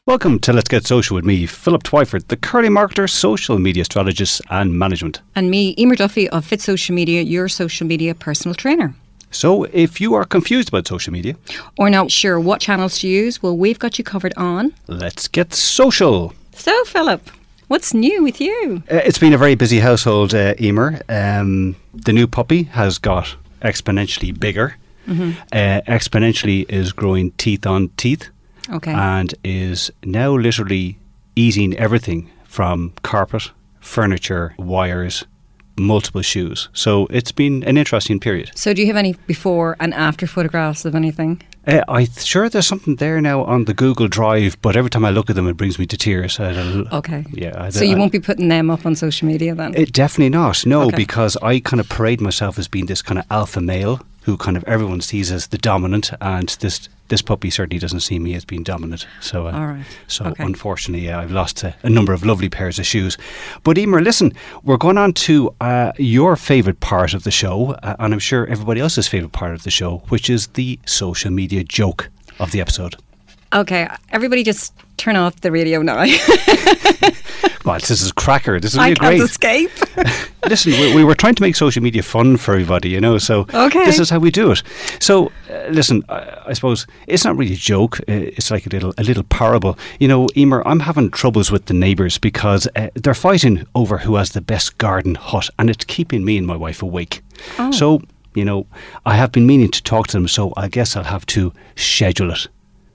Welcome to Let's Get Social with me, Philip Twyford, the Curly Marketer, social media strategist and management. And me, Emer Duffy of Fit Social Media, your social media personal trainer. So if you are confused about social media or not sure what channels to use, well, we've got you covered on Let's Get Social. So, Philip, what's new with you? It's been a very busy household, Emer. The new puppy has got exponentially bigger. Exponentially is growing teeth on teeth. Okay. And is now literally eating everything from carpet, furniture, wires, multiple shoes. So it's been an interesting period. So do you have any before and after photographs of anything? I'm sure there's something there now on the Google Drive, but every time I look at them, it brings me to tears. Okay. Yeah. So you won't be putting them up on social media then? Definitely not, no, Okay. because I kind of parade myself as being this kind of alpha male who kind of everyone sees as the dominant, and this puppy certainly doesn't see me as being dominant. So, All right. So Okay. unfortunately, I've lost a number of lovely pairs of shoes. But Emer, listen, we're going on to your favourite part of the show, and I'm sure everybody else's favourite part of the show, which is the social media joke of the episode. Okay, everybody just turn off the radio now. Well, this is cracker. This is I really can't great. escape. Listen, we were trying to make social media fun for everybody, you know, so Okay. this is how we do it. So, listen, I suppose it's not really a joke. It's like a little parable. You know, Emer, I'm having troubles with the neighbours because they're fighting over who has the best garden hut, and it's keeping me and my wife awake. Oh. So, you know, I have been meaning to talk to them, so I guess I'll have to schedule it.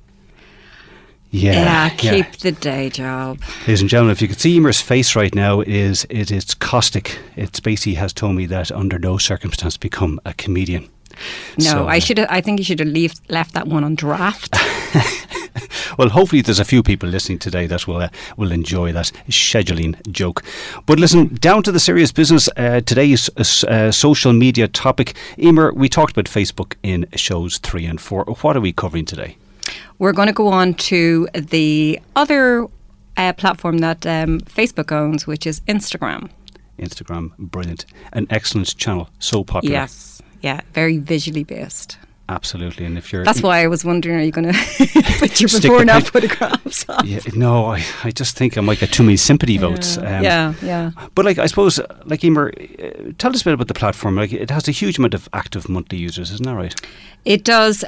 Yeah, keep the day job. Ladies and gentlemen, if you could see Emer's face right now, it's caustic. It's basically has told me that under no circumstance become a comedian. No, So, I think you should have left that one on draft. well, hopefully there's a few people listening today that will enjoy that scheduling joke. But listen, down to the serious business. Today's social media topic. Emer, we talked about Facebook in shows 3 and 4. What are we covering today? We're going to go on to the other platform that Facebook owns, which is Instagram. Instagram, brilliant. An excellent channel, so popular. Yes, yeah, very visually based. Absolutely. And if you're... That's why I was wondering, are you going to put your Stick before the and now pic- photographs up? Yeah, no, I just think I might get too many sympathy votes. Yeah. But I suppose, Emer, tell us a bit about the platform. It has a huge amount of active monthly users, isn't that right? It does.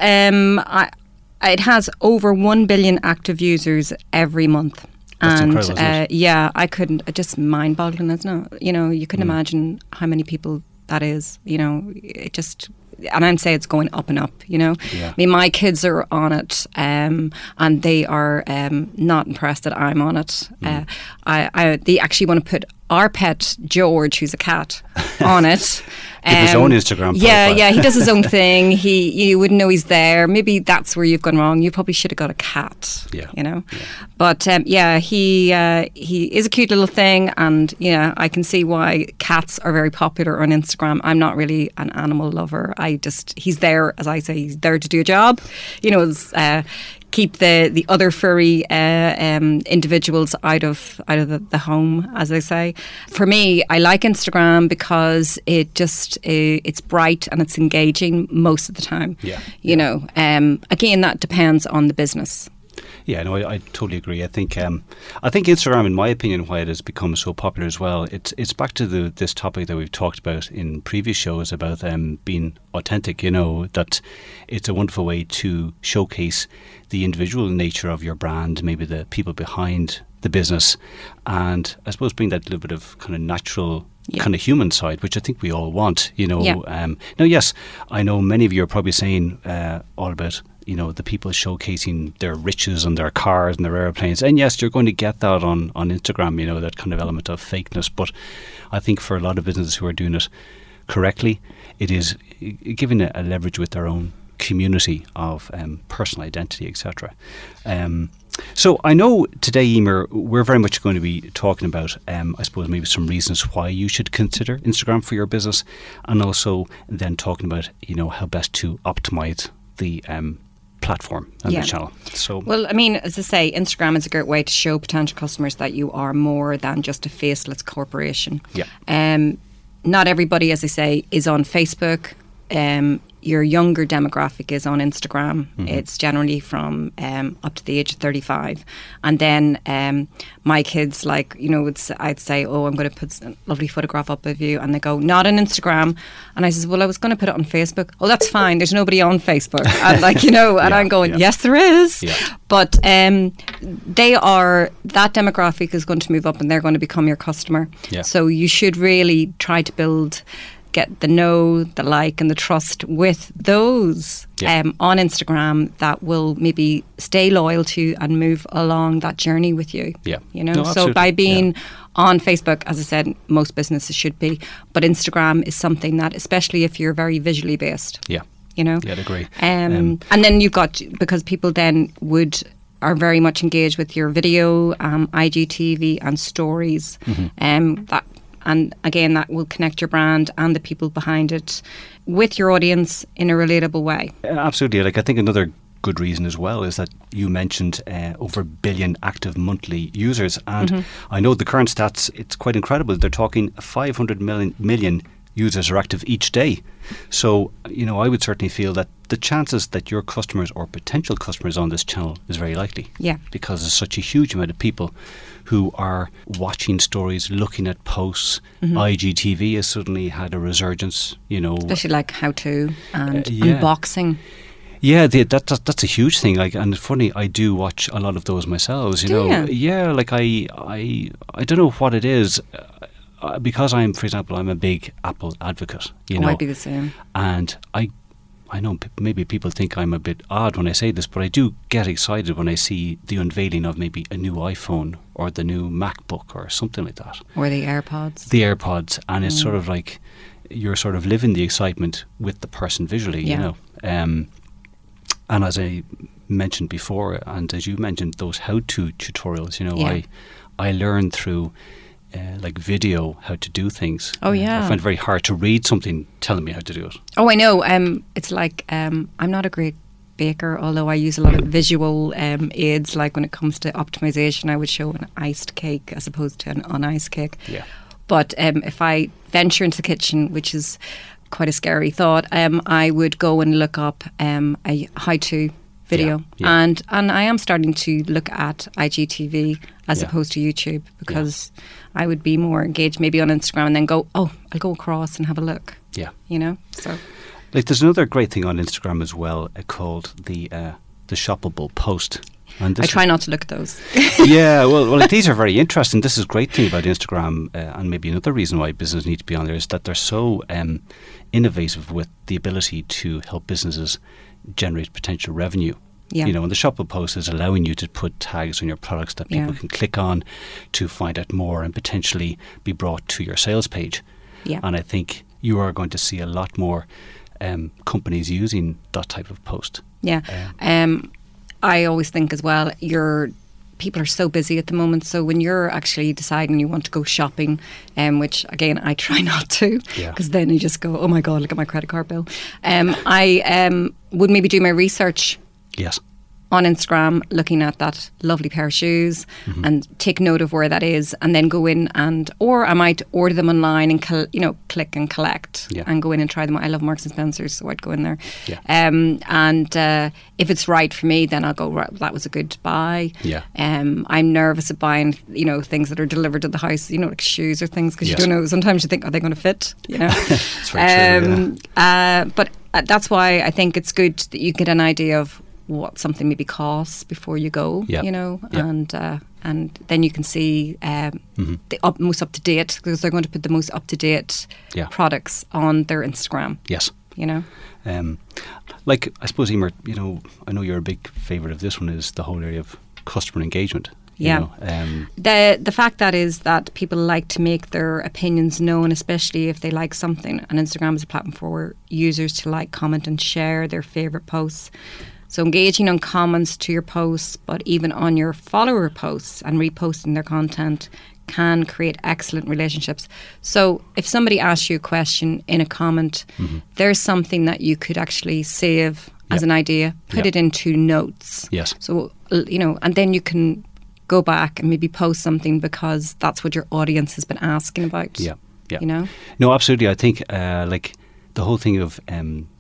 It has over 1 billion active users every month. That's and incredible, isn't it? yeah, I couldn't, just mind-boggling, isn't it? You know, you couldn't imagine how many people that is, you know, it just... And I'm saying it's going up and up, you know. Yeah. I mean, my kids are on it, and they are not impressed that I'm on it. They actually want to put our pet George, who's a cat, on it. Give his own Instagram profile. Yeah, he does his own thing. You wouldn't know he's there. Maybe that's where you've gone wrong. You probably should have got a cat. Yeah. You know. Yeah. But he is a cute little thing, and yeah, I can see why cats are very popular on Instagram. I'm not really an animal lover. He's there, as I say, he's there to do a job. You know, keep the other furry individuals out of the home, as they say. For me, I like Instagram because it's bright and it's engaging most of the time. Yeah. You know, again, that depends on the business. Yeah, no, I totally agree. I think Instagram, in my opinion, why it has become so popular as well, it's back to this topic that we've talked about in previous shows about being authentic. You know, that it's a wonderful way to showcase the individual nature of your brand, maybe the people behind the business, and I suppose bring that little bit of kind of natural, kind of human side, which I think we all want. You know, now yes, I know many of you are probably saying all about, you know, the people showcasing their riches and their cars and their airplanes. And yes, you're going to get that on Instagram, you know, that kind of element of fakeness. But I think for a lot of businesses who are doing it correctly, it is giving a leverage with their own community of personal identity, etc. So I know today, Emer, we're very much going to be talking about, I suppose, maybe some reasons why you should consider Instagram for your business, and also then talking about, you know, how best to optimize the platform and the channel. So, well, I mean, as I say, Instagram is a great way to show potential customers that you are more than just a faceless corporation. Yeah. Not everybody, as I say, is on Facebook. your younger demographic is on Instagram. It's generally from up to the age of 35. And then my kids, like, you know, I'd say, oh, I'm going to put a lovely photograph up of you. And they go, not on Instagram. And I says, well, I was going to put it on Facebook. Oh, that's fine. There's nobody on Facebook. And like, you know, and I'm going, yes, there is. Yeah. But that demographic is going to move up and they're going to become your customer. Yeah. So you should really try to get the know, the like and the trust with those on Instagram that will maybe stay loyal to you and move along that journey with you. Yeah. You know, so by being on Facebook, as I said, most businesses should be, but Instagram is something that, especially if you're very visually based. Yeah. You know? Yeah, I'd agree. And then you've got, because people then are very much engaged with your video, IGTV and stories. And again, that will connect your brand and the people behind it with your audience in a relatable way. Absolutely. Like, I think another good reason as well is that you mentioned over 1 billion active monthly users. And I know the current stats, it's quite incredible. They're talking 500 million users are active each day. So, you know, I would certainly feel that the chances that your customers or potential customers on this channel is very likely. Yeah. Because there's such a huge amount of people who are watching stories, looking at posts. IGTV has suddenly had a resurgence, you know. Especially like how-to and unboxing. Yeah, that's a huge thing. Like, and it's funny, I do watch a lot of those myself. You know, yeah. Like I don't know what it is. Because for example, I'm a big Apple advocate. You know, I'd be the same. And I know maybe people think I'm a bit odd when I say this, but I do get excited when I see the unveiling of maybe a new iPhone or the new MacBook or something like that. Or the AirPods. The AirPods, and it's sort of like you're sort of living the excitement with the person visually, you know. And as I mentioned before, and as you mentioned, those how-to tutorials, you know, I learned through like video how to do things. Oh yeah. I find it very hard to read something telling me how to do it. Oh, I know. It's like I'm not a great baker, although I use a lot of visual aids. Like when it comes to optimization, I would show an iced cake as opposed to an uniced cake. Yeah. But if I venture into the kitchen, which is quite a scary thought, I would go and look up a how-to video. And I am starting to look at IGTV as opposed to YouTube, because I would be more engaged maybe on Instagram and then go, I'll go across and have a look. Yeah. You know? So like, there's another great thing on Instagram as well called the shoppable post. And I try not to look at those. Yeah, well, these are very interesting. This is a great thing about Instagram, and maybe another reason why business need to be on there is that they're so innovative with the ability to help businesses generate potential revenue. Yeah. You know, and the shoppable post is allowing you to put tags on your products that people can click on to find out more and potentially be brought to your sales page. Yeah. And I think you are going to see a lot more companies using that type of post. Yeah. I always think as well, people are so busy at the moment. So when you're actually deciding you want to go shopping, which again I try not to, because then you just go, oh my God, look at my credit card bill. I would maybe do my research. Yes. On Instagram, looking at that lovely pair of shoes and take note of where that is, and then go in or I might order them online and click and collect and go in and try them. I love Marks and Spencer's, so I'd go in there. Yeah. And if it's right for me, then I'll go, right, that was a good buy. Yeah. I'm nervous of buying, things that are delivered to the house, like shoes or things, because you don't know. Sometimes you think, are they going to fit? That's very true. But that's why I think it's good that you get an idea of what something maybe costs before you go, and then you can see the most up to date, because they're going to put the most up to date products on their Instagram. Yes, like I suppose, Emer, I know you're a big favourite of this one, is the whole area of customer engagement. The fact that people like to make their opinions known, especially if they like something, and Instagram is a platform for users to like, comment and share their favourite posts. So engaging on comments to your posts, but even on your follower posts and reposting their content can create excellent relationships. So if somebody asks you a question in a comment, there's something that you could actually save as an idea, put it into notes. Yes. So, and then you can go back and maybe post something because that's what your audience has been asking about. Yeah. No, absolutely. I think like the whole thing of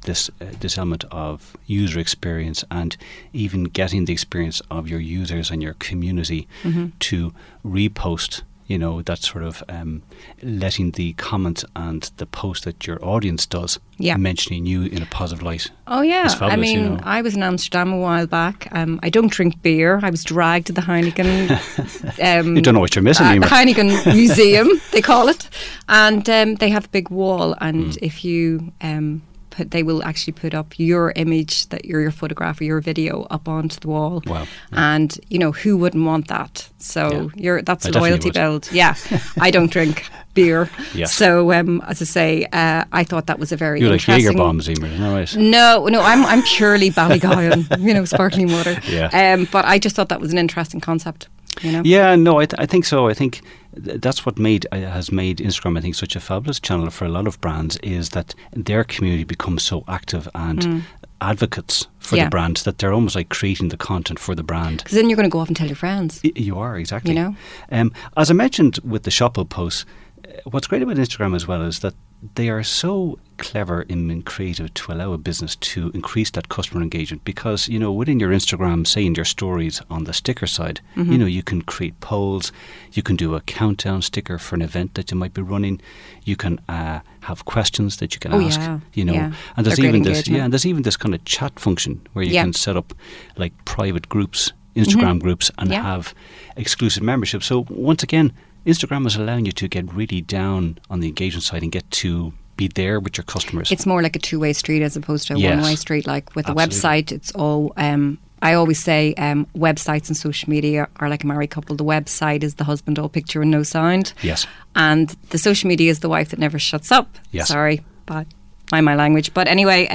this element of user experience, and even getting the experience of your users and your community to repost. That sort of letting the comments and the post that your audience does, mentioning you in a positive light. Oh, yeah. Is fabulous, I mean, I was in Amsterdam a while back. I don't drink beer. I was dragged to the Heineken. You don't know what you're missing, the Heineken Museum, they call it. And they have a big wall. And if you... they will actually put up your image, that your photograph or your video up onto the wall. Wow. And, who wouldn't want that? So that's I a loyalty build. Yeah. I don't drink beer. Yes. So, as I say, I thought that was a very interesting... You like Jaeger bombs, Emer, isn't that right? No, I'm purely Ballygowan, sparkling water. Yeah. But I just thought that was an interesting concept. Yeah, no, I think so. I think that's what has made Instagram, I think, such a fabulous channel for a lot of brands, is that their community becomes so active and advocates for the brand that they're almost like creating the content for the brand. Because then you're going to go off and tell your friends. You are, exactly. As I mentioned with the Shoppo posts, what's great about Instagram as well is that they are so clever and creative to allow a business to increase that customer engagement, because within your Instagram, say in your stories on the sticker side, you can create polls, you can do a countdown sticker for an event that you might be running, you can have questions that you can ask, and there's even this kind of chat function where you can set up like private groups, Instagram groups, and have exclusive membership. So once again, Instagram is allowing you to get really down on the engagement side and get to be there with your customers. It's more like a two-way street as opposed to a one-way street. Like with a website, it's all... I always say websites and social media are like a married couple. The website is the husband, all picture and no sound. Yes. And the social media is the wife that never shuts up. Yes. Sorry, but mind my language. But anyway,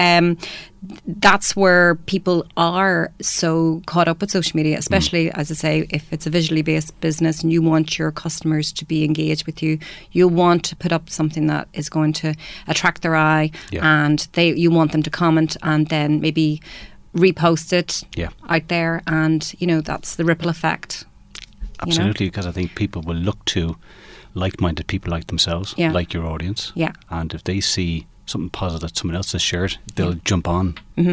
that's where people are so caught up with social media, especially, as I say, if it's a visually based business and you want your customers to be engaged with you, you'll want to put up something that is going to attract their eye, and you want them to comment and then maybe repost it out there, and that's the ripple effect. Absolutely, because I think people will look to like-minded people like themselves, like your audience, and if they see something positive that someone else has shared, they'll jump on.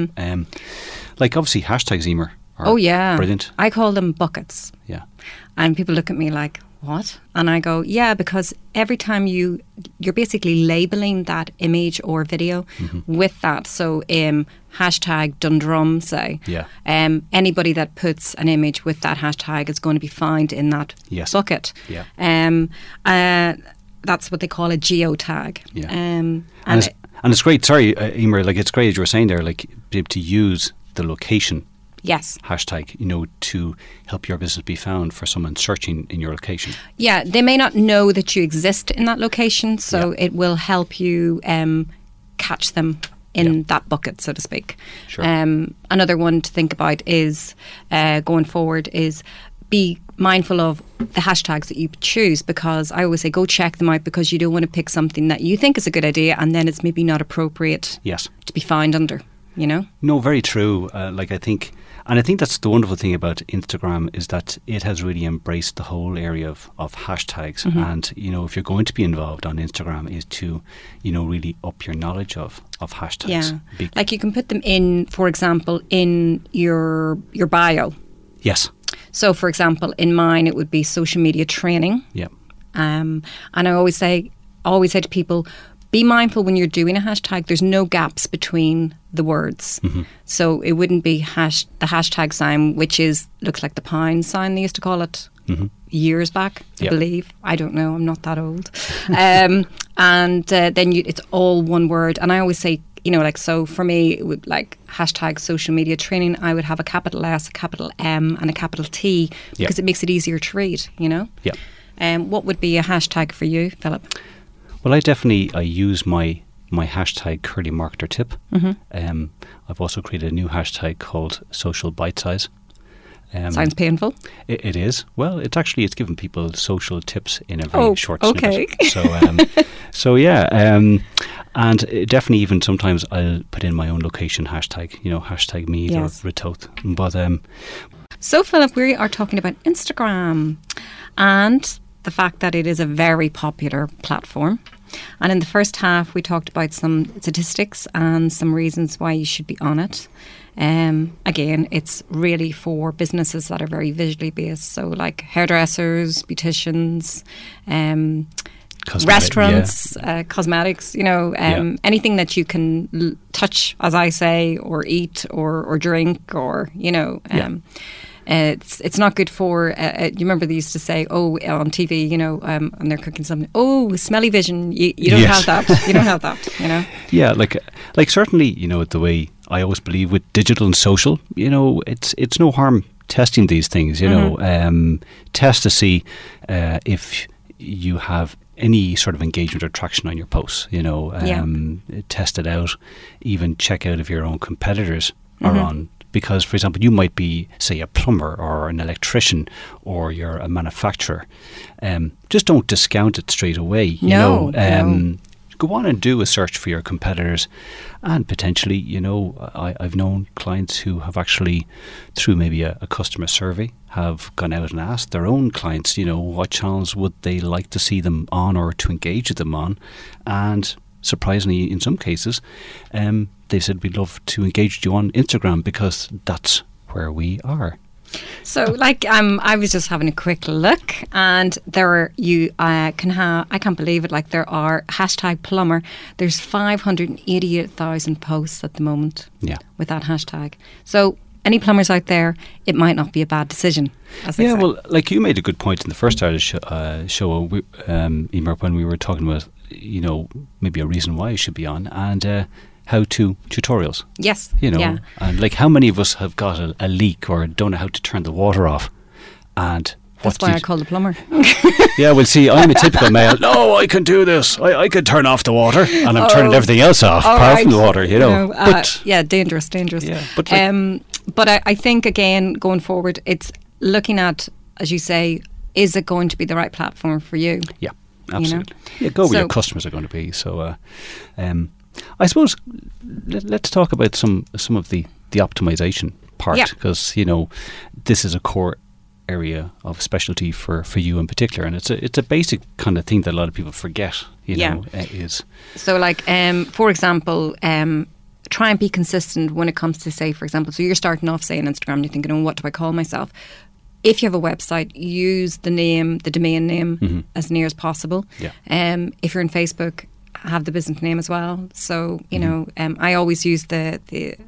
Like obviously hashtags, Emer, are brilliant. I call them buckets. Yeah. And people look at me like, what? And I go, because every time you're basically labeling that image or video with that. So hashtag Dundrum, say. Yeah. Anybody that puts an image with that hashtag is going to be found in that bucket. Yeah. That's what they call a geotag. Yeah. And it's great, sorry, Emer, like it's great as you were saying there, like be able to use the location hashtag, to help your business be found for someone searching in your location. Yeah, they may not know that you exist in that location, so it will help you catch them in that bucket, so to speak. Sure. Another one to think about is, going forward, is be mindful of the hashtags that you choose, because I always say go check them out, because you don't want to pick something that you think is a good idea and then it's maybe not appropriate to be found under, No, very true. I think that's the wonderful thing about Instagram, is that it has really embraced the whole area of hashtags. And, if you're going to be involved on Instagram, is to, really up your knowledge of hashtags. Yeah. Like you can put them in, for example, in your bio. Yes. So, for example, in mine, it would be social media training. Yeah. And I always say to people, be mindful when you're doing a hashtag, there's no gaps between the words. So it wouldn't be the hashtag sign, which looks like the pound sign they used to call it years back, I believe. I don't know, I'm not that old. And then it's all one word. And I always say, so for me, it would like hashtag social media training, I would have a capital S, a capital M and a capital T, because it makes it easier to read, Yeah. What would be a hashtag for you, Philip? Well, I use my hashtag Curly Marketer Tip. I've also created a new hashtag called Social Bite Size. Sounds painful. It is. Well, it's giving people social tips in a very short snippet. And definitely even sometimes I'll put in my own location hashtag, hashtag me or Ritoth. But so, Philip, we are talking about Instagram and the fact that it is a very popular platform. And in the first half, we talked about some statistics and some reasons why you should be on it. Again, it's really for businesses that are very visually based. So like hairdressers, beauticians, restaurants, cosmetics, anything that you can touch, as I say, or eat or drink or, It's not good for, you remember they used to say, on TV, and they're cooking something, smelly vision, you don't have that, you don't have that, Yeah, like certainly, the way I always believe with digital and social, it's no harm testing these things, test to see if you have any sort of engagement or traction on your posts, test it out, even check out if your own competitors are on. Because, for example, you might be, say, a plumber or an electrician or you're a manufacturer. Just don't discount it straight away. No. Go on and do a search for your competitors. And potentially, I've known clients who have actually, through maybe a customer survey, have gone out and asked their own clients, what channels would they like to see them on or to engage with them on. And surprisingly, in some cases, they said, we'd love to engage you on Instagram because that's where we are. So, I was just having a quick look, and there I can't believe it. Like, there are #plumber. There's 588,000 posts at the moment. Yeah. With that hashtag. So, any plumbers out there, it might not be a bad decision. As they say. Well, like you made a good point in the first part of the show, Emer, when we were talking about, maybe a reason why you should be on, and how-to tutorials. Yes. And like how many of us have got a leak or don't know how to turn the water off, and that's why I call the plumber. Yeah, well, see, I'm a typical male. No, I can do this. I can turn off the water, and I'm turning everything else off, apart from the water. But dangerous. Yeah, but but I think again going forward, it's looking at, as you say, is it going to be the right platform for you? Yeah, absolutely. Yeah, go where your customers are going to be. So, I suppose let's talk about some of the optimization part, because this is a core area of specialty for you in particular, and it's a basic kind of thing that a lot of people forget. Is so for example, try and be consistent when it comes to, say, for example, so you're starting off, say, on Instagram, you're thinking, what do I call myself? If you have a website, use the domain name as near as possible. Yeah. If you're in Facebook, have the business name as well. So, I always use the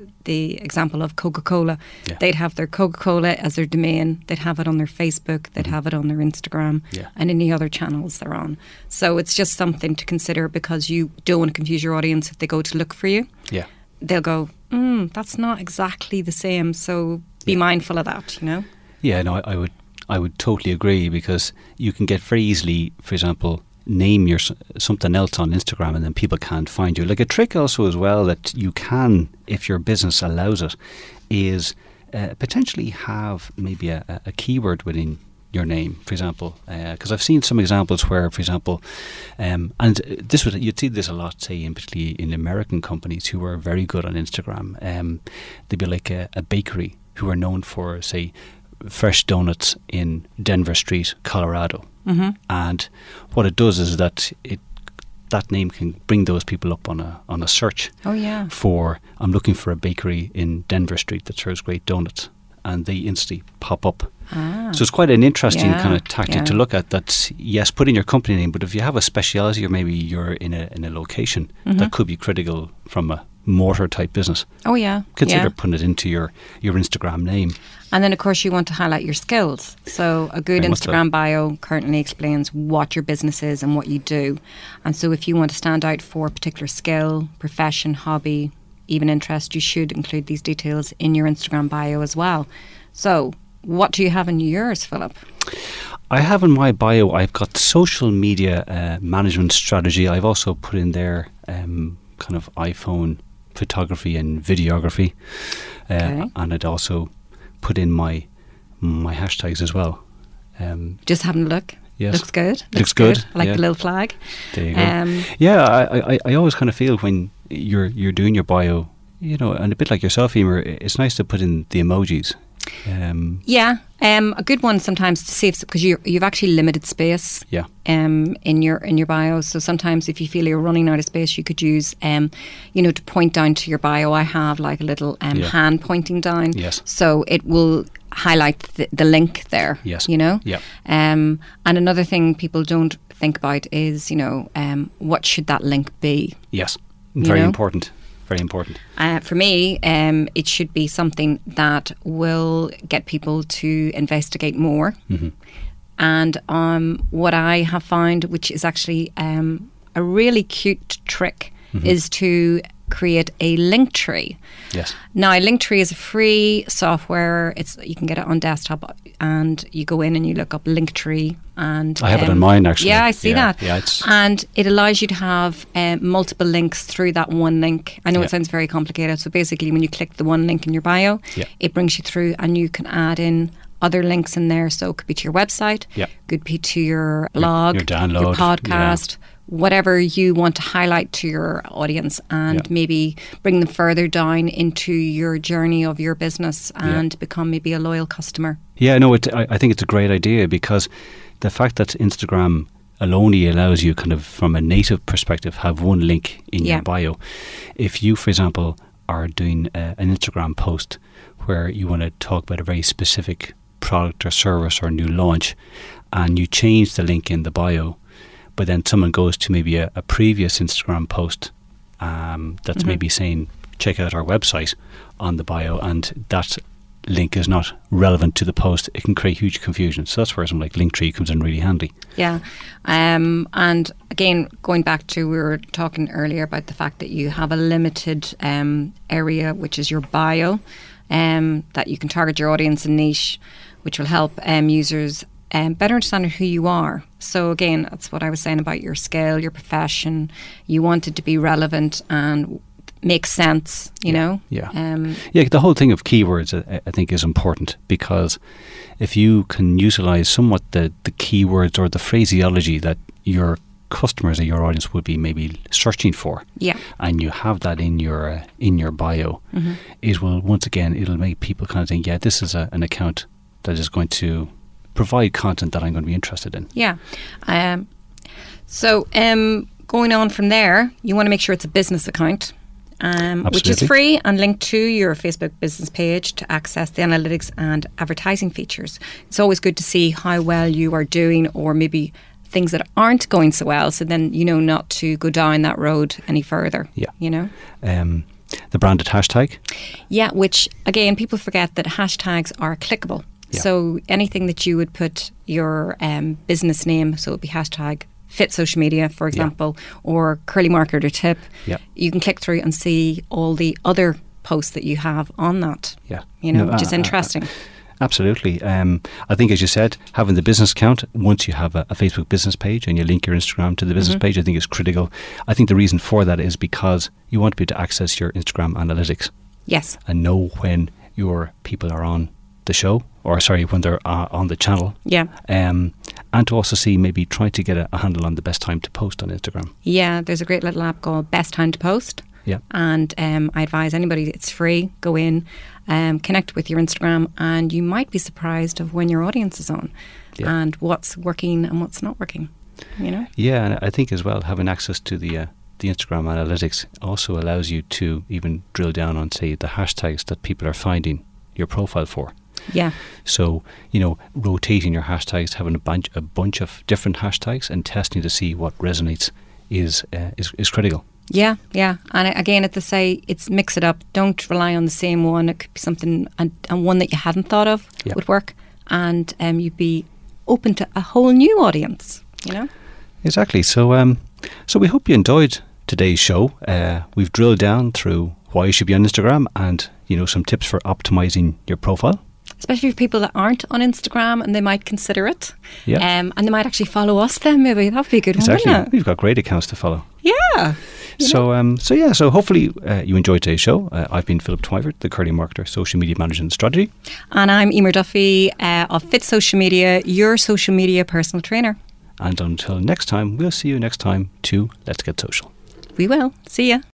example of Coca-Cola. Yeah. They'd have their Coca-Cola as their domain. They'd have it on their Facebook. They'd have it on their Instagram and any other channels they're on. So it's just something to consider, because you don't want to confuse your audience if they go to look for you. Yeah. They'll go, that's not exactly the same. So be mindful of that, Yeah, no, I would totally agree, because you can get very easily, for example, name your something else on Instagram and then people can't find you. Like a trick also as well that you can, if your business allows it, is potentially have maybe a keyword within your name, for example, because I've seen some examples where, for example, and you'd see this a lot, say, particularly in American companies who are very good on Instagram. They'd be like a bakery who are known for, say, fresh donuts in Denver Street, Colorado. Mm-hmm. And what it does is that that name can bring those people up on a search. Oh yeah. For, I'm looking for a bakery in Denver Street that serves great donuts, and they instantly pop up. So it's quite an interesting kind of tactic to look at. That, yes, put in your company name, but if you have a speciality, or maybe you're in a location that could be critical from a mortar type business. Oh yeah. Consider putting it into your Instagram name. And then, of course, you want to highlight your skills. So a good Instagram bio currently explains what your business is and what you do. And so if you want to stand out for a particular skill, profession, hobby, even interest, you should include these details in your Instagram bio as well. So what do you have in yours, Philip? I have in my bio, I've got social media management strategy. I've also put in there kind of iPhone photography and videography. And I'd also put in my hashtags as well. Just having a look. Yes. Looks good. Looks good. I like the little flag. There you go. I always kind of feel when you're doing your bio, and a bit like yourself, Emer, it's nice to put in the emojis. A good one sometimes to see if, because you've actually limited space. Yeah. In your bio. So sometimes if you feel you're running out of space, you could use to point down to your bio. I have like a little hand pointing down. Yes. So it will highlight the link there. Yes. Yeah. And another thing people don't think about is what should that link be? Yes. Very important. Very important. For me, it should be something that will get people to investigate more. Mm-hmm. And what I have found, which is actually a really cute trick, is to create a link tree. Yes. Now, Linktree is a free software. You can get it on desktop, and you go in and you look up Linktree. And I have it on mine, actually. Yeah, I see that. Yeah, and it allows you to have multiple links through that one link. I know it sounds very complicated. So basically, when you click the one link in your bio, it brings you through, and you can add in other links in there. So it could be to your website, could be to your blog, your download, your podcast, whatever you want to highlight to your audience, and maybe bring them further down into your journey of your business and become maybe a loyal customer. Yeah, no, I think it's a great idea, because the fact that Instagram alone allows you kind of from a native perspective have one link in your bio. If you, for example, are doing an Instagram post where you want to talk about a very specific product or service or new launch, and you change the link in the bio, but then someone goes to maybe a previous Instagram post that's maybe saying check out our website on the bio, and that link is not relevant to the post, it can create huge confusion. So that's where something like Linktree comes in really handy. Yeah. And again, going back to, we were talking earlier about the fact that you have a limited area, which is your bio, that you can target your audience and niche, which will help users better understand who you are. So again, that's what I was saying about your scale, your profession. You want it to be relevant and make sense, you know? Yeah. The whole thing of keywords, I think, is important, because if you can utilise somewhat the keywords or the phraseology that your customers or your audience would be maybe searching for, and you have that in your bio, it will, once again, it'll make people kind of think, this is an account that is going to provide content that I'm going to be interested in. Yeah. So going on from there, you want to make sure it's a business account, which is free and linked to your Facebook business page to access the analytics and advertising features. It's always good to see how well you are doing, or maybe things that aren't going so well, so then you know not to go down that road any further. The branded hashtag, which again, people forget that hashtags are clickable. So anything that you would put your business name, so it would be hashtag Fit Social Media, for example, or Curly Marketer Tip, you can click through and see all the other posts that you have on that, which is interesting. Absolutely. I think, as you said, having the business account, once you have a Facebook business page and you link your Instagram to the business page, I think is critical. I think the reason for that is because you want to be able to access your Instagram analytics. Yes. And know when your people are on the show, when they're on the channel. And to also see, maybe try to get a handle on the best time to post on Instagram. Yeah, there's a great little app called Best Time to Post. And I advise anybody, it's free, go in, connect with your Instagram, and you might be surprised of when your audience is on and what's working and what's not working, Yeah, and I think as well, having access to the Instagram analytics also allows you to even drill down on, say, the hashtags that people are finding your profile for. Yeah. So, rotating your hashtags, having a bunch of different hashtags and testing to see what resonates is critical. Yeah. And again, it's mix it up. Don't rely on the same one. It could be something, and one that you hadn't thought of would work, and you'd be open to a whole new audience, Exactly. So we hope you enjoyed today's show. We've drilled down through why you should be on Instagram, and some tips for optimizing your profile. Especially for people that aren't on Instagram and they might consider it. And they might actually follow us then, maybe. That would be a good one, wouldn't it? We've got great accounts to follow. Yeah. So hopefully you enjoyed today's show. I've been Philip Twyford, the Curly Marketer, Social Media Manager and Strategy. And I'm Emer Duffy of Fit Social Media, your social media personal trainer. And until next time, we'll see you next time to Let's Get Social. We will. See ya.